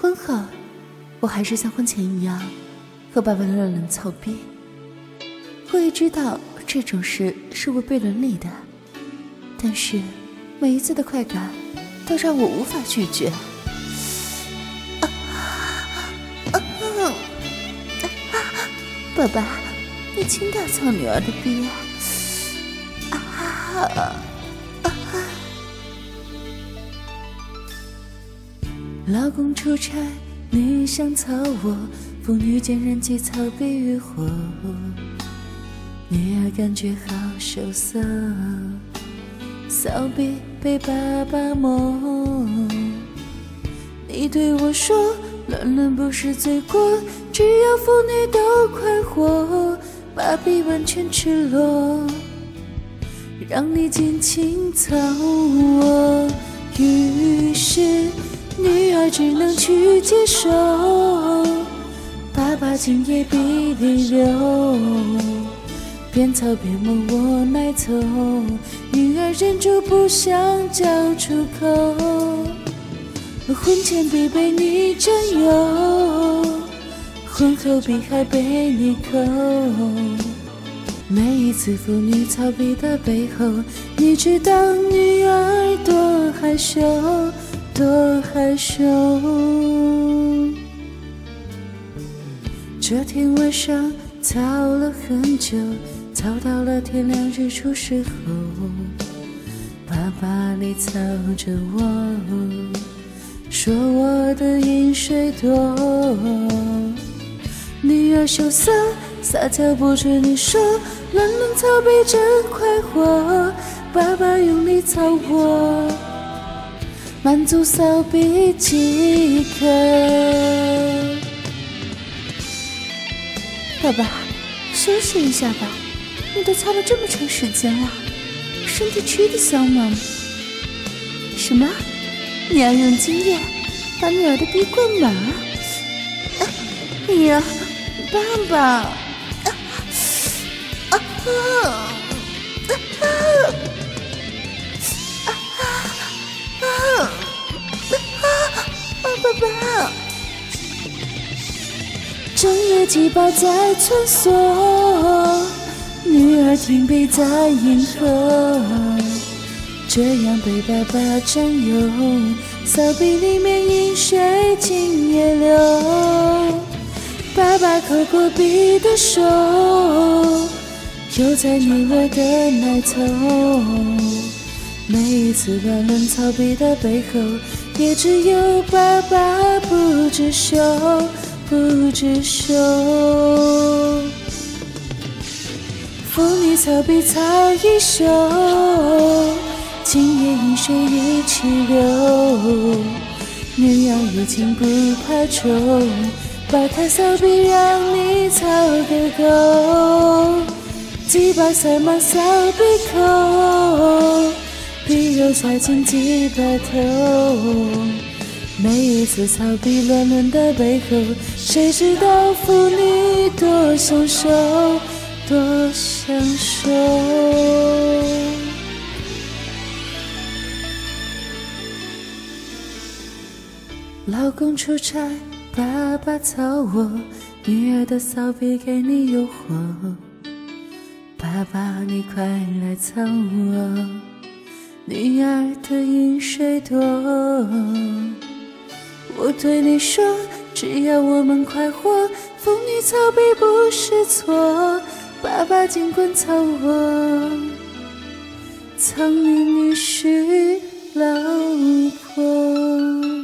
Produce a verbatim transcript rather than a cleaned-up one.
婚后，我还是像婚前一样和爸爸乱伦操逼。我也知道这种事是违背伦理的，但是每一次的快感都让我无法拒绝。啊啊啊、爸爸，你轻点操女儿的逼！啊啊老公出差，你想操我，父女间燃起草逼欲火，女儿感觉好羞涩，骚逼被爸爸摸。你对我说，乱伦不是罪过，只要妇女都快活，把逼完全赤裸，让你尽情操我。于是女儿只能去接受，爸爸今夜鼻涕流，边操边摸我奶头，女儿忍住不想叫出口。婚前必被你占有，婚后必还被你抠。每一次妇女操逼的背后，你知道女儿多害羞，多害羞。这天晚上操了很久，操到了天亮日出时候，爸爸你操着我，说我的饮水多。女儿羞涩撒娇不准你说，乱伦操逼真快活，爸爸用力操我，满足骚逼即可。爸爸，休息一下吧，你都操了这么长时间了，身体吃得消吗？什么？你要用精液把女儿的逼灌满？啊，哎呀，爸爸！啊啊啊啊啊啊！爸爸！整夜鸡巴在穿梭，女儿听悲在银河，这样被爸爸占有，骚逼里面饮水尽也流。爸爸抠过逼的手，又在女儿的奶头。每一次乱伦操逼的背后，也只有爸爸不知羞，不知羞。妇女操逼操一宿，今夜饮水一起流。鸳鸯浴巾不怕重，把开骚逼让你操个够。鸡巴塞满骚逼口，逼肉塞进鸡巴头。每一次操逼乱伦的背后，谁知道妇女多享受，多享受。老公出差，爸爸操我，女儿的骚逼给你诱惑。爸爸你快来操我，女儿的饮水多。我对你说，只要我们快活，妇女操逼不是错，爸爸尽管操我，操你女婿老婆。